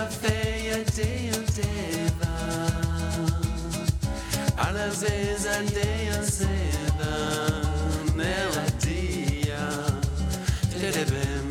ela feia deva, às vezes aldeia seda, nela dia, de bem.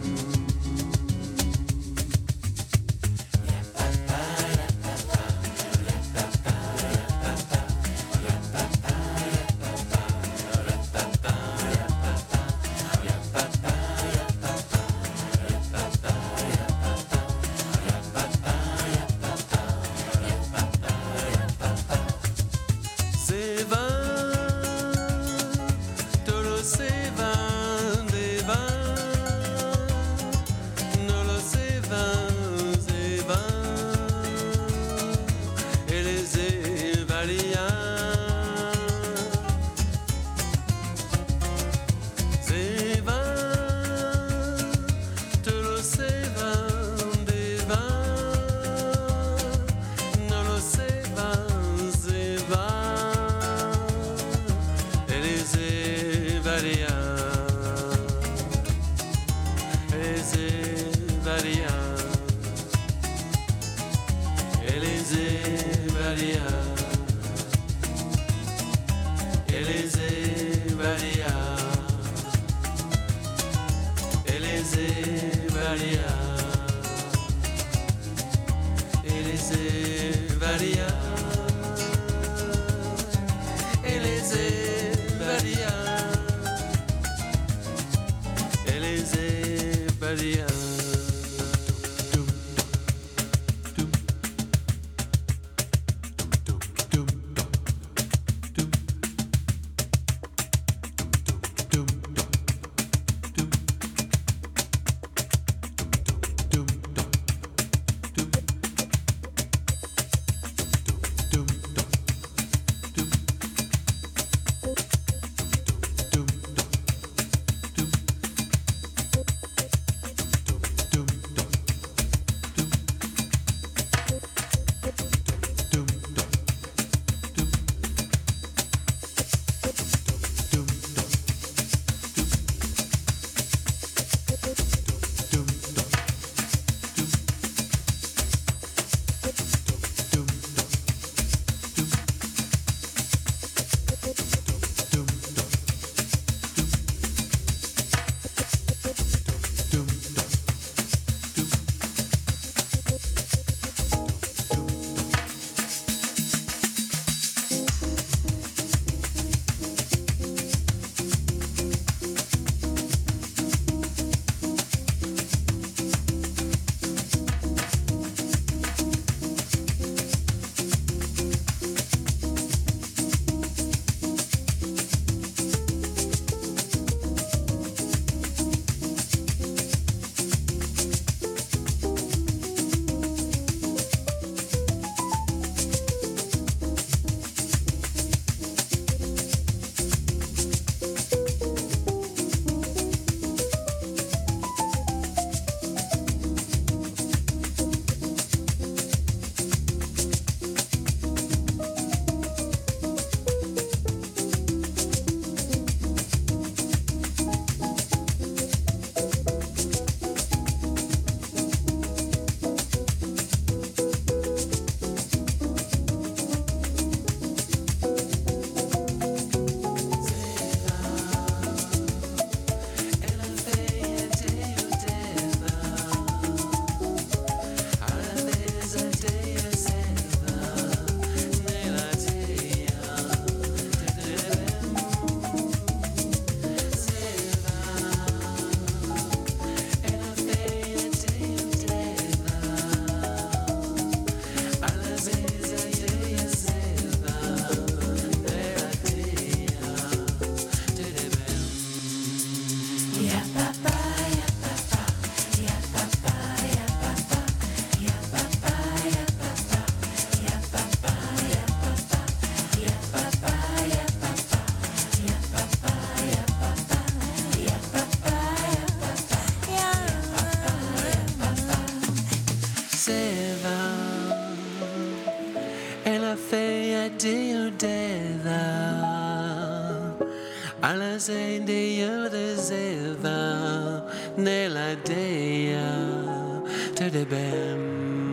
alla sendeia reserva nella dea te de bem.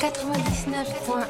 99.1.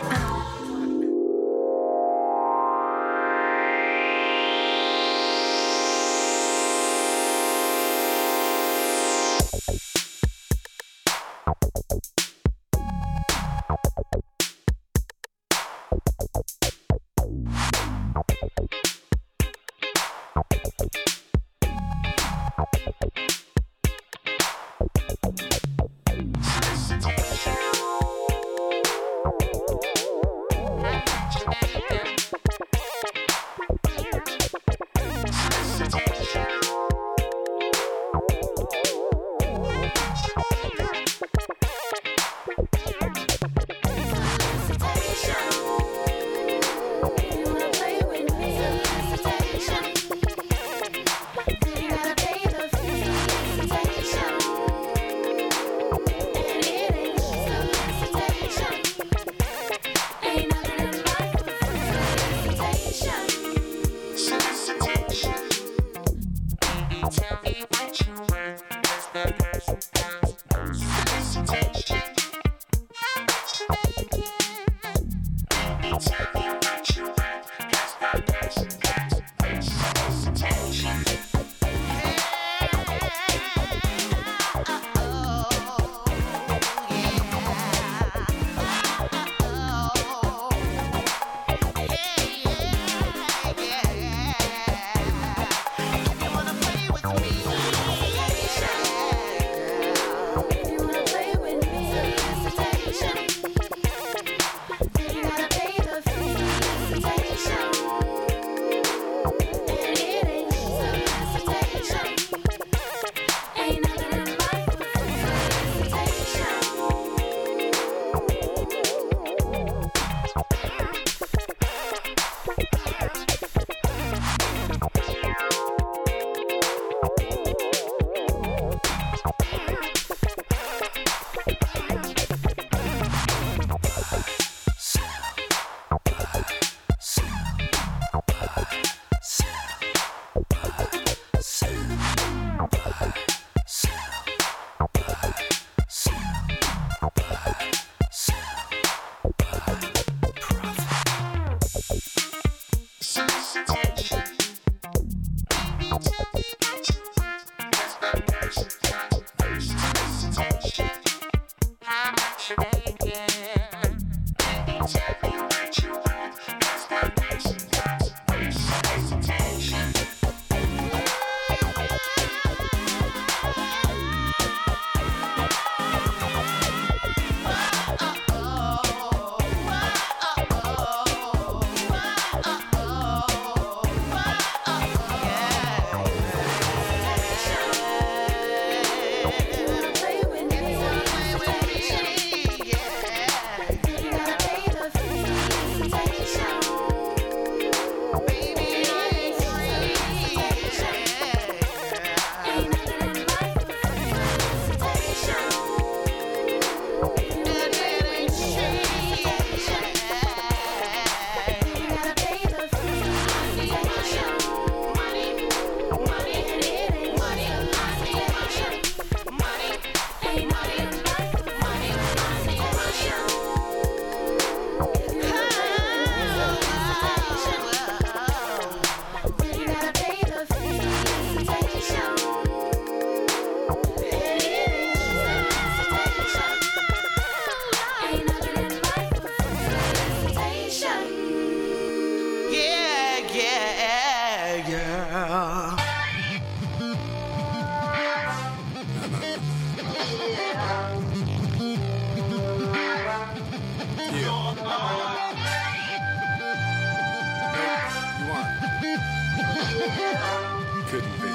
Couldn't be.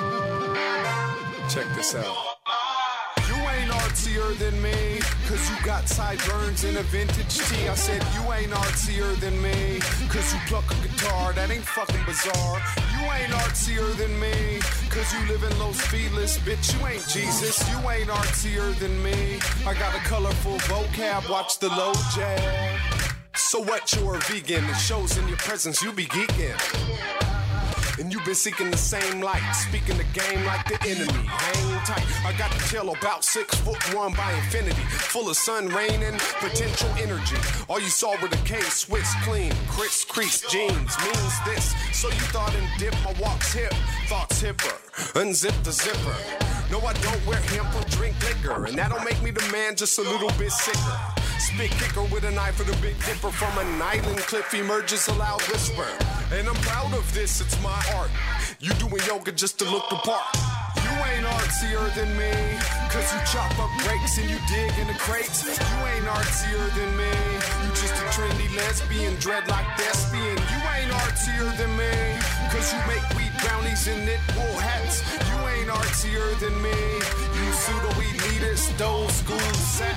Check this out. You ain't artsier than me, cause you got sideburns and a vintage tee. I said you ain't artsier than me, cause you pluck a guitar, that ain't fucking bizarre. You ain't artsier than me, cause you live in Los Feliz, bitch, you ain't Jesus. You ain't artsier than me, I got a colorful vocab, watch the low jab. So what, you're a vegan, it shows in your presence, you be geeking. and you've been seeking the same light. Speaking the game like the enemy. Hang tight. I got the tail about 6'1" by infinity. Full of sun, rain, and potential energy. All you saw were the case, Swiss clean, Chris crease jeans. Means this. So you thought and dip, my walk's hip. Thoughts hipper. Unzip the zipper. No, I don't wear hemp or drink liquor. And that don't make me the man, just a little bit sicker. Spit kicker with a knife for the Big Dipper. From an island cliff emerges a loud whisper. And I'm proud of this, it's my art. You doing yoga just to look the part. You ain't artsier than me, cause you chop up breaks and you dig in the crates. You ain't artsier than me, you just a trendy lesbian, dreadlock thespian. You ain't artsier than me, cause you make wheat brownies and knit wool hats. You ain't artsier than me, you pseudo-elitist, old school sap.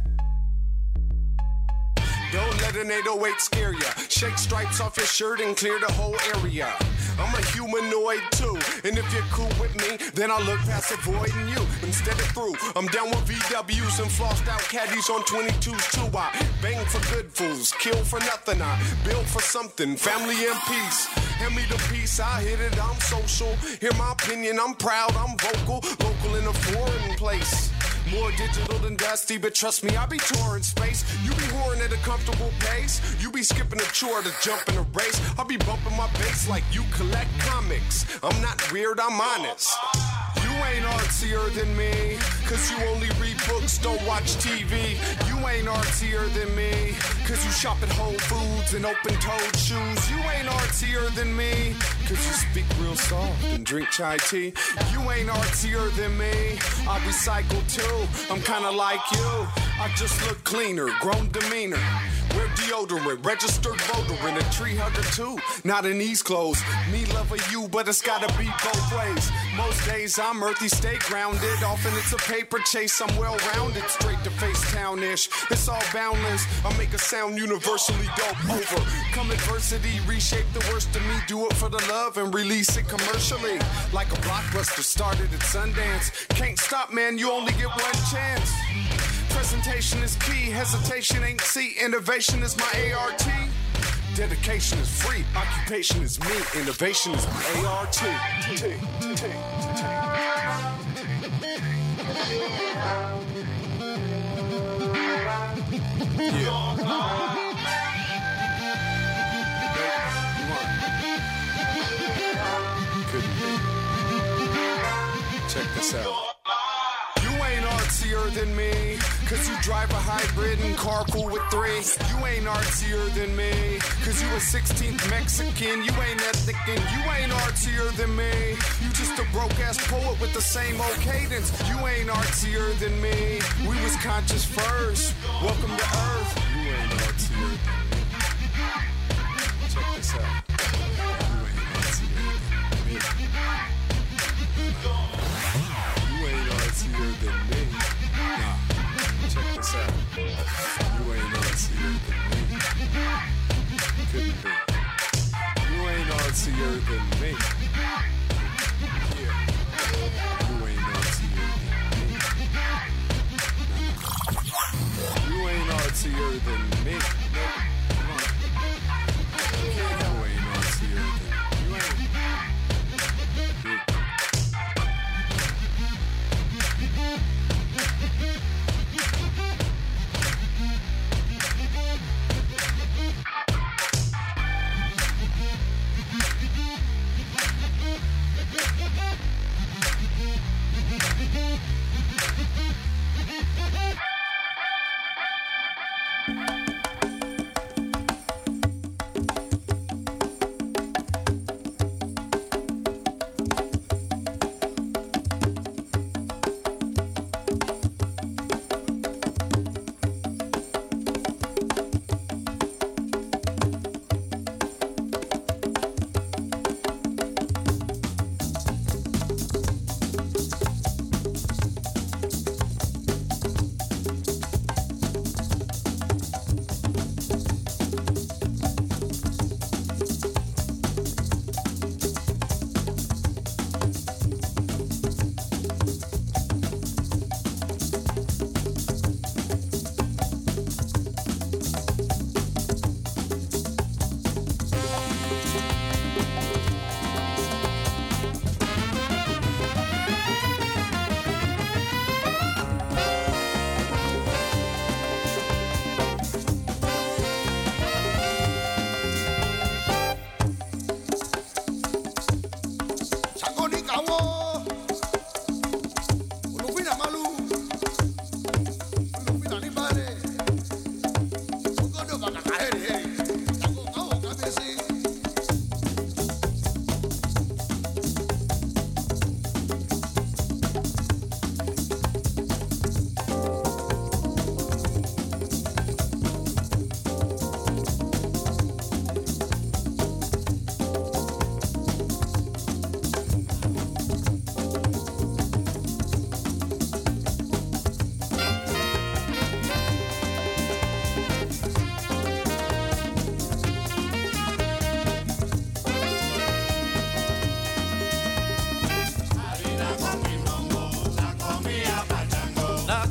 Don't let an 808 scare ya. Shake stripes off your shirt and clear the whole area. I'm a humanoid too, and if you're cool with me, then I'll look past avoiding you. Instead of through, I'm down with VWs and flossed out caddies on 22s too. I bang for good fools, kill for nothing. I build for something, family and peace. Hand me the peace, I hit it, I'm social. Hear my opinion, I'm proud, I'm vocal. Local in a foreign place. More digital than dusty, but trust me, I be touring space. You be whoring at a comfortable pace. You be skipping a chore to jump in a race. I'll be bumping my bass like you collect comics. I'm not weird, I'm honest. You ain't artsier than me, cause you only read books, don't watch TV. You ain't artsier than me, cause you shop at Whole Foods and open-toed shoes. You ain't artsier than me, cause you speak real soft and drink chai tea. You ain't artsier than me, I recycle too, I'm kinda like you. I just look cleaner, grown demeanor. Wear deodorant, registered voter, and a tree hugger too. Not in these clothes, me love of you, but it's gotta be both ways. Most days I'm earthy, stay grounded. Often it's a paper chase, I'm well-rounded. Straight to face-town-ish, it's all boundless. I make a sound universally dope over. Come adversity, reshape the worst of me. Do it for the love and release it commercially. Like a blockbuster started at Sundance. Can't stop, man, you only get one chance. Presentation is key, hesitation ain't C. Innovation is my ART. Dedication is free, occupation is me. Innovation is my ART. Check this out. Artsier than me, cause you drive a hybrid and carpool with 3. You ain't artsier than me, cause you a 16th Mexican. You ain't ethnic and you ain't artsier than me. You just a broke ass poet with the same old cadence. You ain't artsier than me. We was conscious first. Welcome to Earth. You ain't artsier than me. Check this out. You ain't artsier than me. You ain't artsier than me. Check this out. You ain't artsier than me. Couldn't be. You ain't artsier than me. Yeah. You ain't artsier than me. You ain't artsier than me. Nope. Come on. You ain't artsier than me. You ain't.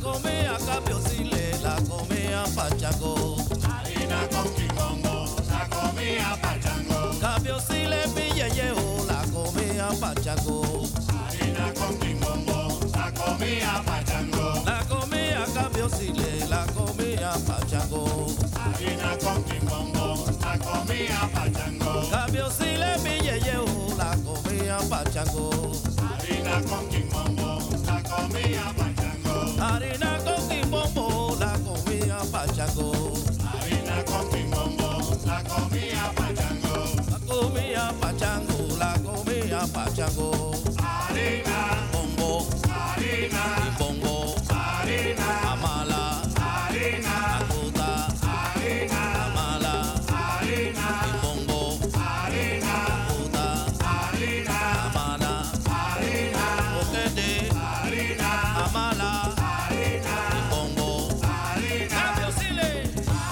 comida capiosile, la comida pachango. Harina con quimbombo, la comida pachango. Capiosile pillelleo, la comida pachango. Harina con quimbombo, la comida pachango. La comida capiosile, la comida pachango. Harina con quimbombo, la comida pachango. Capiosile pillelleo, la comida pachango. Harina con quimbombo, la comida pachango. Harina con quimbombo, la comida pachango. Harina con quimbombo, la comida pachango. La comida pachango, la comida pachango. Harina, Bombo, harina, bongo, harina, amala, harina, aguda, harina, amala, harina, bongo, harina, aguda, harina, amala, harina, okede, harina, amala, bongo, capiosile.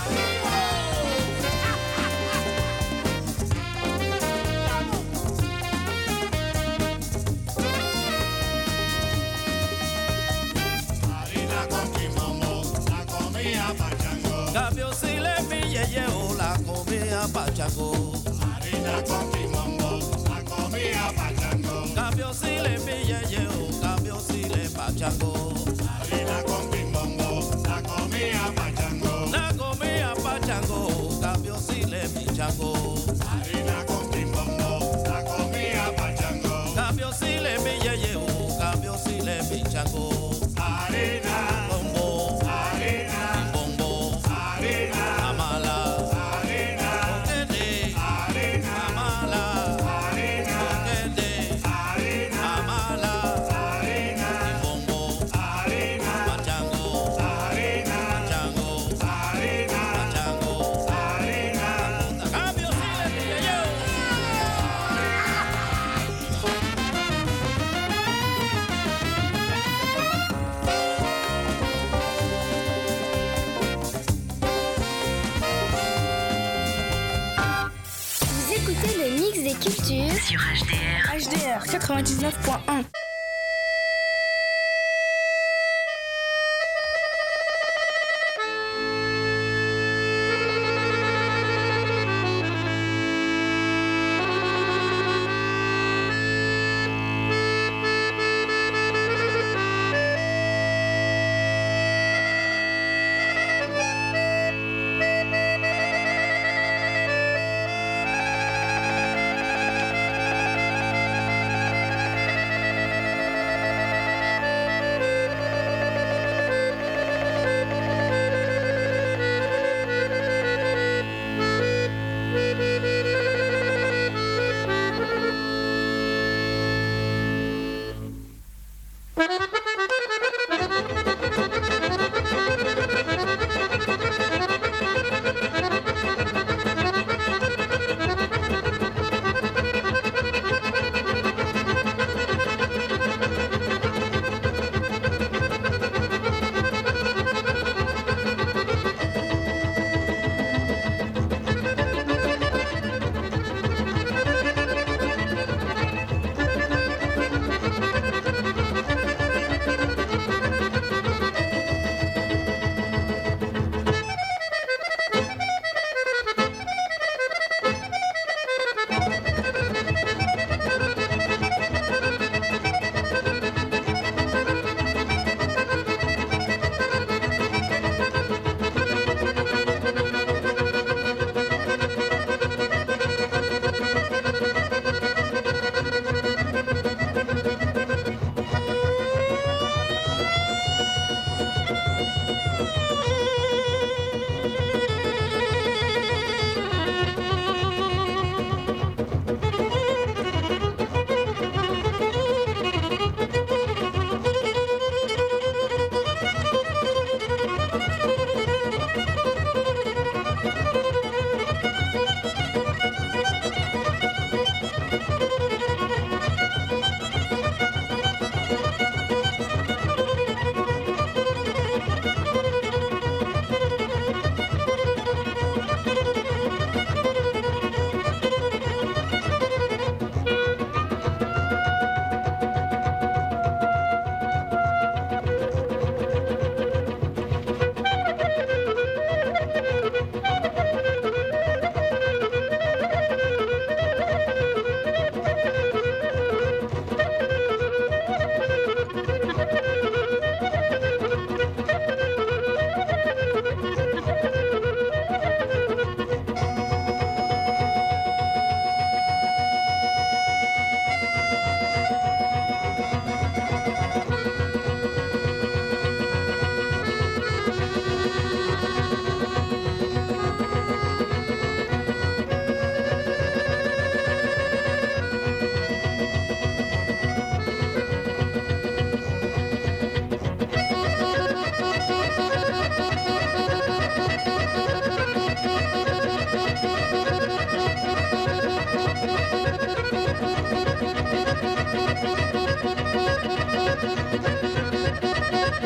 harina con quimbombo, la comida pachango. Capiosile pillelleo, la comida pachango. Harina con quimbombo, la comida pachango. Capiosile pillelleo, capiosile pachango. Harina con quimbombo, la comida pachango. La comida pachango, capiosile pichango. Harina con quimbombo, la comida pachango. Capiosile pillelleo, capiosile pichango. Harina, Bombo, harina, bombo, harina, amala, harina, okede, harina, amala, harina, okede, harina, amala, harina, bombo, harina, pachango, harina, pachango, harina, pachango. harina. Capiosile pillelleo. Vous écoutez le mix des cultures Sur HDR. HDR 99.1.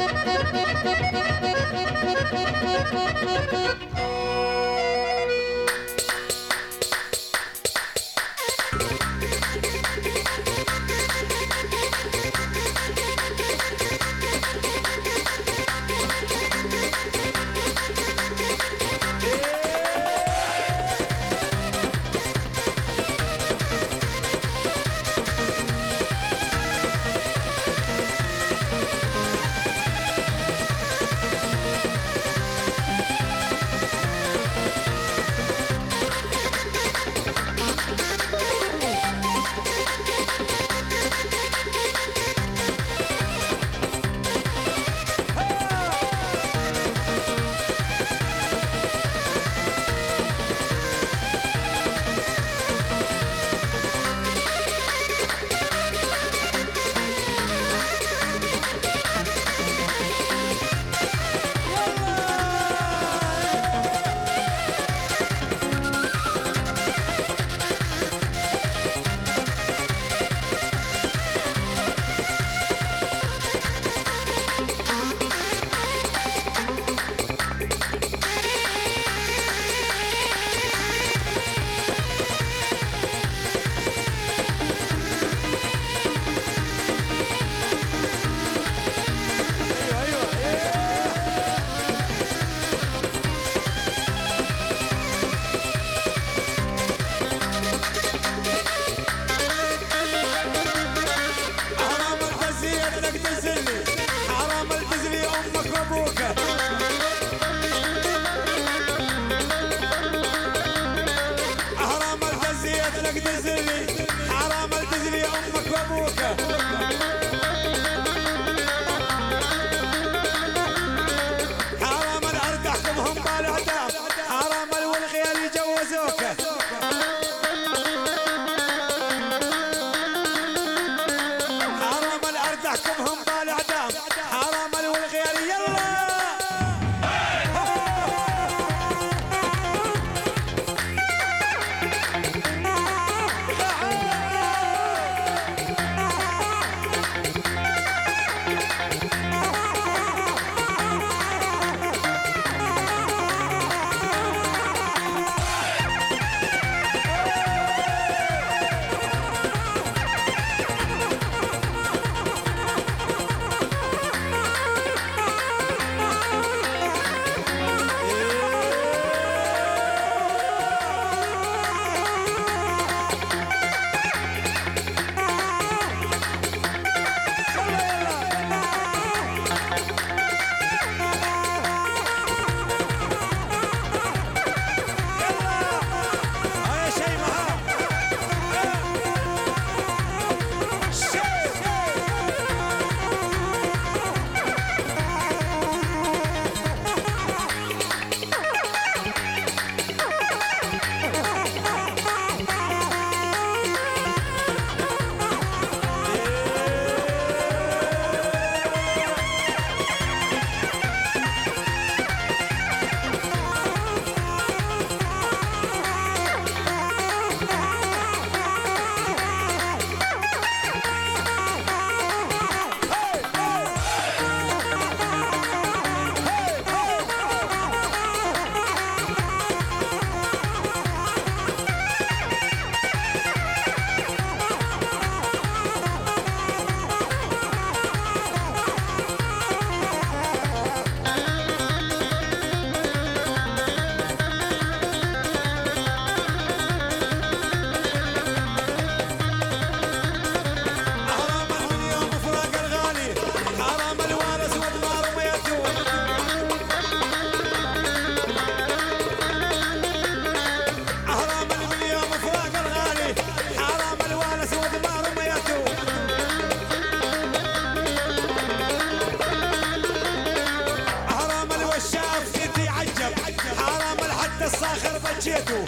بجيتو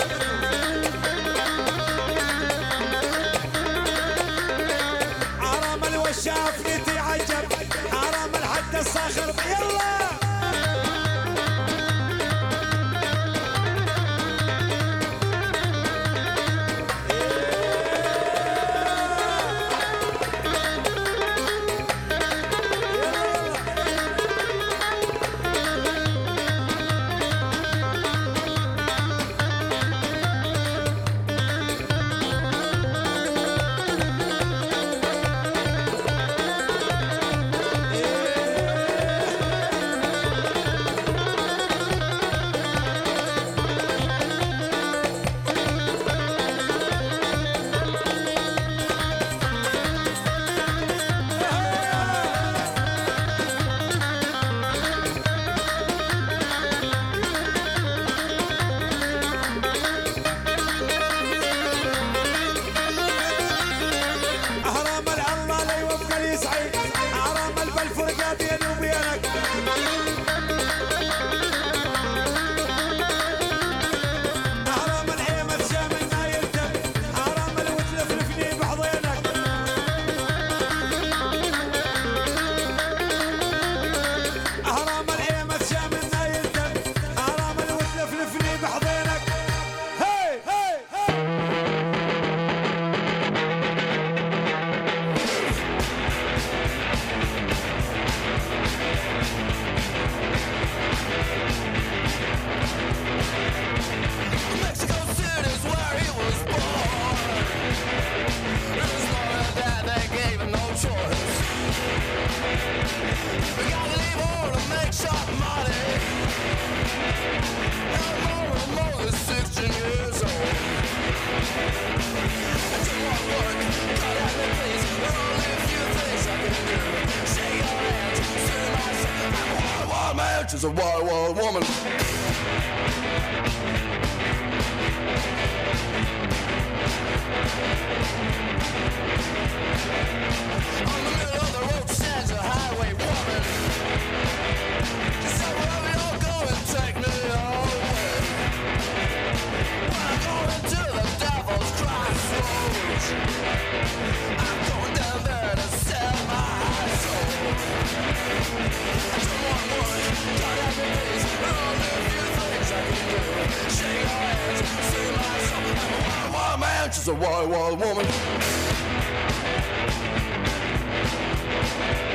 حرام الوشاف يتعجب حرام الحد الصاخر يلا man, she's a wild, wild woman. On the middle of the road stands a highway woman. She said, wherever you're going, take me away. When I'm going to the devil's crossroads, I'm going down there to sell my soul. I don't want one, don't have me please. There are only a few things I can do. Shake your hands, sing my song. I'm a wild, wild man, she's a wild, wild woman.